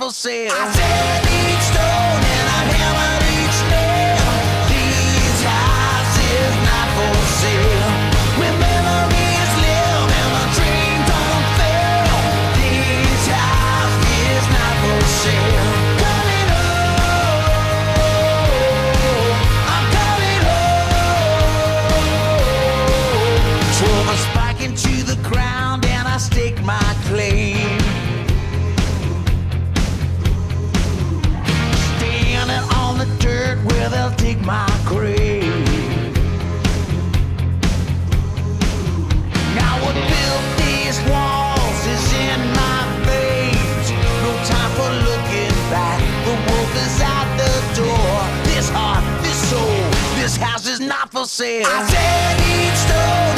for sale. I said each stone and I hammered each nail. This house is not for sale. Where memories live and the dream don't fail. This house is not for sale. Coming home, I'm coming home. Drove a spike into the ground and I stake my claim. Standing on the dirt where they'll dig my grave. Now what built these walls is in my veins. No time for looking back. The wolf is out the door. This heart, this soul, this house is not for sale. I said each stone